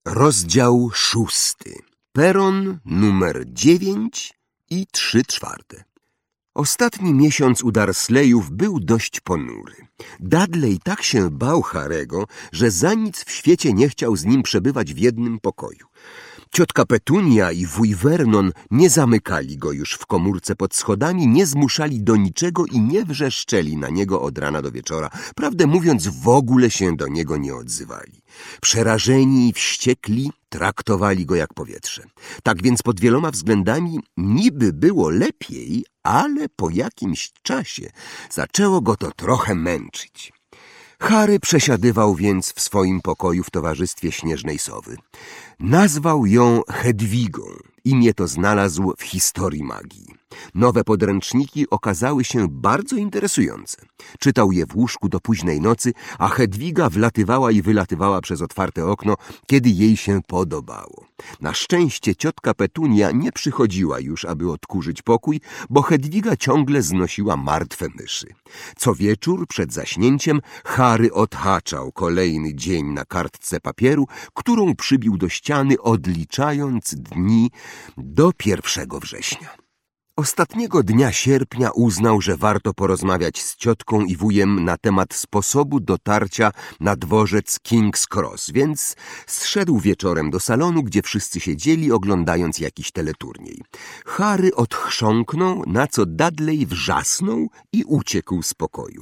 Rozdział 6. Peron numer 9 i 3/4. Ostatni miesiąc u Dursleyów był dość ponury. Dudley tak się bał Harego, że za nic w świecie nie chciał z nim przebywać w jednym pokoju. Ciotka Petunia i wuj Vernon nie zamykali go już w komórce pod schodami, nie zmuszali do niczego i nie wrzeszczeli na niego od rana do wieczora. Prawdę mówiąc, w ogóle się do niego nie odzywali. Przerażeni i wściekli traktowali go jak powietrze. Tak więc pod wieloma względami niby było lepiej, ale po jakimś czasie zaczęło go to trochę męczyć. Harry przesiadywał więc w swoim pokoju w towarzystwie Śnieżnej Sowy. Nazwał ją Hedwigą. Imię to znalazł w historii magii. Nowe podręczniki okazały się bardzo interesujące. Czytał je w łóżku do późnej nocy, a Hedwiga wlatywała i wylatywała przez otwarte okno, kiedy jej się podobało. Na szczęście ciotka Petunia nie przychodziła już, aby odkurzyć pokój, bo Hedwiga ciągle znosiła martwe myszy. Co wieczór przed zaśnięciem Harry odhaczał kolejny dzień na kartce papieru, którą przybił do ściany, odliczając dni do 1 września. Ostatniego dnia sierpnia uznał, że warto porozmawiać z ciotką i wujem na temat sposobu dotarcia na dworzec King's Cross, więc zszedł wieczorem do salonu, gdzie wszyscy siedzieli, oglądając jakiś teleturniej. Harry odchrząknął, na co Dudley wrzasnął i uciekł z pokoju.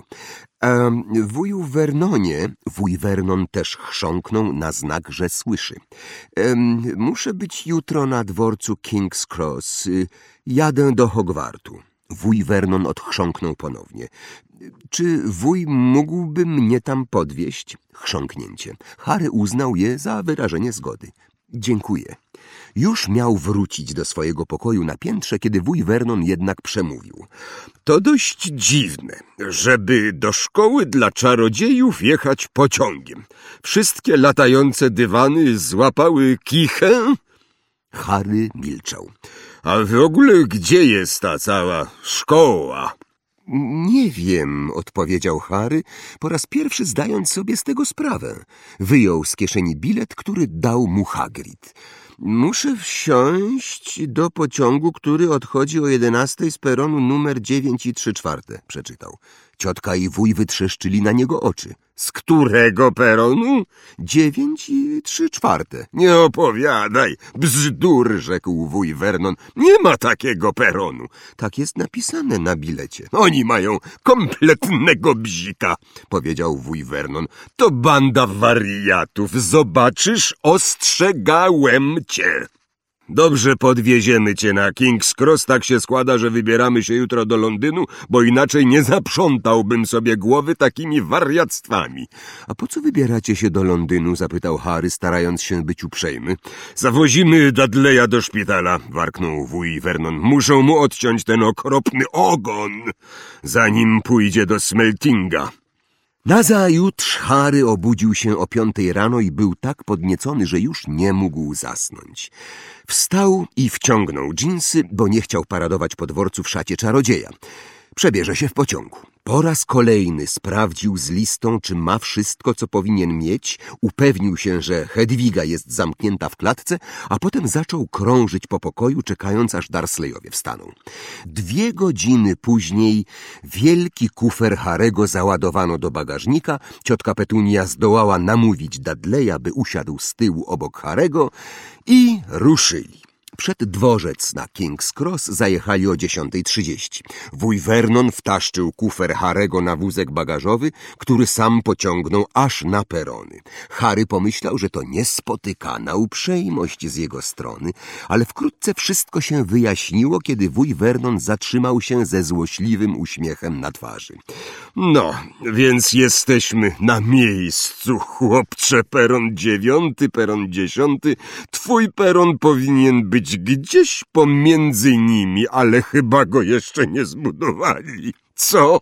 Wuju Vernonie, wuj Vernon też chrząknął na znak, że słyszy. Muszę być jutro na dworcu King's Cross. Jadę do Hogwartu. Wuj Vernon odchrząknął ponownie. Czy wuj mógłby mnie tam podwieźć? Chrząknięcie. Harry uznał je za wyrażenie zgody. Dziękuję. Już miał wrócić do swojego pokoju na piętrze, kiedy wuj Vernon jednak przemówił. To dość dziwne, żeby do szkoły dla czarodziejów jechać pociągiem. Wszystkie latające dywany złapały kichę? Harry milczał. A w ogóle gdzie jest ta cała szkoła? Nie wiem, odpowiedział Harry, po raz pierwszy zdając sobie z tego sprawę. Wyjął z kieszeni bilet, który dał mu Hagrid. Muszę wsiąść do pociągu, który odchodzi o 11 z peronu numer 9 i 3/4, przeczytał. Ciotka i wuj wytrzeszczyli na niego oczy. Z którego peronu? 9 i 3/4. Nie opowiadaj, bzdur, rzekł wuj Vernon. Nie ma takiego peronu. Tak jest napisane na bilecie. Oni mają kompletnego bzika, powiedział wuj Vernon. To banda wariatów. Zobaczysz, ostrzegałem cię. Dobrze, podwieziemy cię na King's Cross. Tak się składa, że wybieramy się jutro do Londynu, bo inaczej nie zaprzątałbym sobie głowy takimi wariactwami. A po co wybieracie się do Londynu? Zapytał Harry, starając się być uprzejmy. Zawozimy Dudleya do szpitala, warknął wuj Vernon. Muszą mu odciąć ten okropny ogon, zanim pójdzie do Smeltinga. Nazajutrz Harry obudził się o 5 rano i był tak podniecony, że już nie mógł zasnąć. Wstał i wciągnął dżinsy, bo nie chciał paradować po dworcu w szacie czarodzieja. Przebierze się w pociągu. Po raz kolejny sprawdził z listą, czy ma wszystko, co powinien mieć, upewnił się, że Hedwiga jest zamknięta w klatce, a potem zaczął krążyć po pokoju, czekając, aż Dursleyowie wstaną. 2 godziny później wielki kufer Harego załadowano do bagażnika, ciotka Petunia zdołała namówić Dudleya, by usiadł z tyłu obok Harego i ruszyli. Przed dworzec na King's Cross zajechali o 10:30. Wuj Vernon wtaszczył kufer Harego na wózek bagażowy, który sam pociągnął aż na perony. Harry pomyślał, że to niespotykana uprzejmość z jego strony, ale wkrótce wszystko się wyjaśniło, kiedy wuj Vernon zatrzymał się ze złośliwym uśmiechem na twarzy. No, więc jesteśmy na miejscu, chłopcze. Peron 9, peron 10. Twój peron powinien być gdzieś pomiędzy nimi, ale chyba go jeszcze nie zbudowali. Co?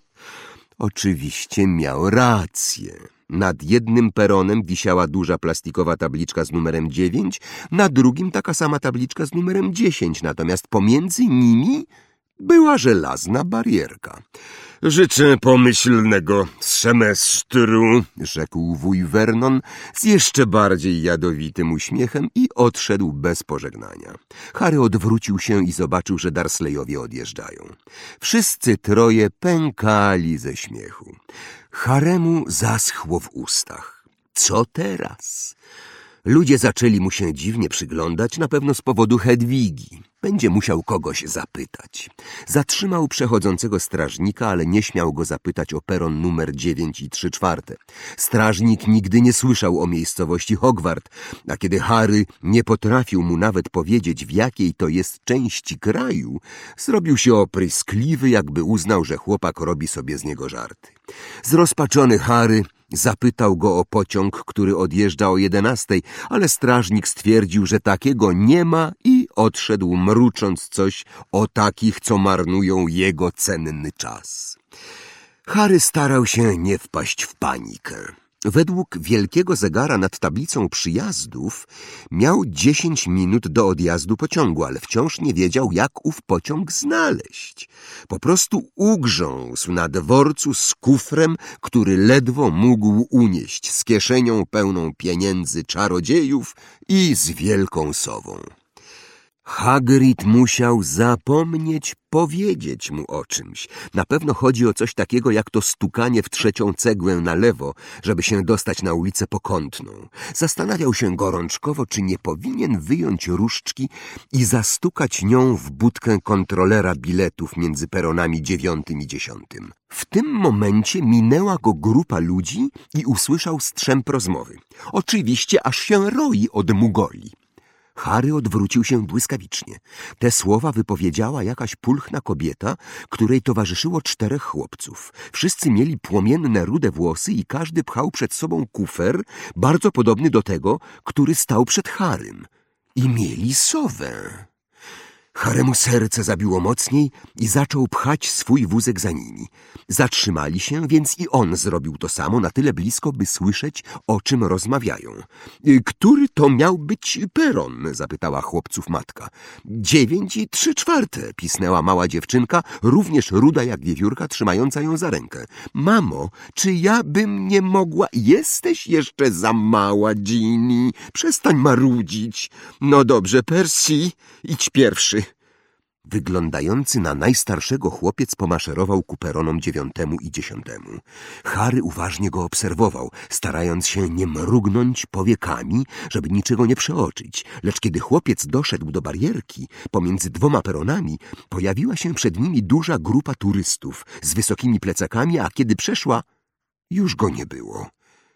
Oczywiście miał rację. Nad jednym peronem wisiała duża plastikowa tabliczka z numerem 9, na drugim taka sama tabliczka z numerem 10, natomiast pomiędzy nimi była żelazna barierka. Życzę pomyślnego semestru, rzekł wuj Vernon z jeszcze bardziej jadowitym uśmiechem i odszedł bez pożegnania. Harry odwrócił się i zobaczył, że Dursleyowie odjeżdżają. Wszyscy troje pękali ze śmiechu. Haremu zaschło w ustach. Co teraz? Ludzie zaczęli mu się dziwnie przyglądać, na pewno z powodu Hedwigi. Będzie musiał kogoś zapytać. Zatrzymał przechodzącego strażnika, ale nie śmiał go zapytać o peron numer 9 i 3/4. Strażnik nigdy nie słyszał o miejscowości Hogwart, a kiedy Harry nie potrafił mu nawet powiedzieć, w jakiej to jest części kraju, zrobił się opryskliwy, jakby uznał, że chłopak robi sobie z niego żarty. Zrozpaczony Harry zapytał go o pociąg, który odjeżdża o 11, ale strażnik stwierdził, że takiego nie ma i odszedł, mrucząc coś o takich, co marnują jego cenny czas. Harry starał się nie wpaść w panikę. Według wielkiego zegara nad tablicą przyjazdów miał 10 minut do odjazdu pociągu, ale wciąż nie wiedział, jak ów pociąg znaleźć. Po prostu ugrzązł na dworcu z kufrem, który ledwo mógł unieść, z kieszenią pełną pieniędzy czarodziejów i z wielką sową. Hagrid musiał zapomnieć powiedzieć mu o czymś. Na pewno chodzi o coś takiego jak to stukanie w 3. cegłę na lewo, żeby się dostać na ulicę Pokątną. Zastanawiał się gorączkowo, czy nie powinien wyjąć różdżki i zastukać nią w budkę kontrolera biletów między peronami 9 i 10. W tym momencie minęła go grupa ludzi i usłyszał strzęp rozmowy. Oczywiście aż się roi od mugoli. Harry odwrócił się błyskawicznie. Te słowa wypowiedziała jakaś pulchna kobieta, której towarzyszyło 4 chłopców. Wszyscy mieli płomienne, rude włosy i każdy pchał przed sobą kufer, bardzo podobny do tego, który stał przed Harrym. I mieli sowę. Haremu serce zabiło mocniej i zaczął pchać swój wózek za nimi. Zatrzymali się, więc i on zrobił to samo, na tyle blisko, by słyszeć, o czym rozmawiają. Który to miał być peron? Zapytała chłopców matka. 9 i 3/4, pisnęła mała dziewczynka, również ruda jak wiewiórka, trzymająca ją za rękę. Mamo, czy ja bym nie mogła? Jesteś jeszcze za mała, Ginny. Przestań marudzić. No dobrze, Percy, idź pierwszy. Wyglądający na najstarszego chłopiec pomaszerował ku peronom 9 i 10. Harry uważnie go obserwował, starając się nie mrugnąć powiekami, żeby niczego nie przeoczyć. Lecz kiedy chłopiec doszedł do barierki pomiędzy 2 peronami, pojawiła się przed nimi duża grupa turystów z wysokimi plecakami, a kiedy przeszła, już go nie było.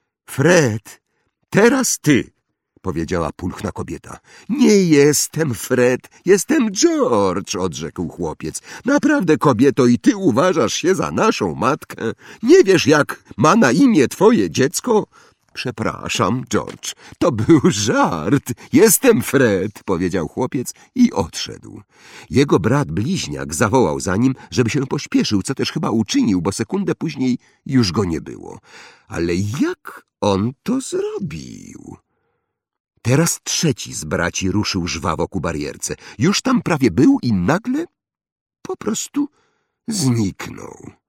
Fred, teraz ty! Powiedziała pulchna kobieta. Nie jestem Fred, jestem George, odrzekł chłopiec. Naprawdę, kobieto, i ty uważasz się za naszą matkę? Nie wiesz, jak ma na imię twoje dziecko? Przepraszam, George, to był żart. Jestem Fred, powiedział chłopiec i odszedł. Jego brat bliźniak zawołał za nim, żeby się pośpieszył, co też chyba uczynił, bo sekundę później już go nie było. Ale jak on to zrobił? Teraz 3 z braci ruszył żwawo ku barierce. Już tam prawie był i nagle po prostu zniknął.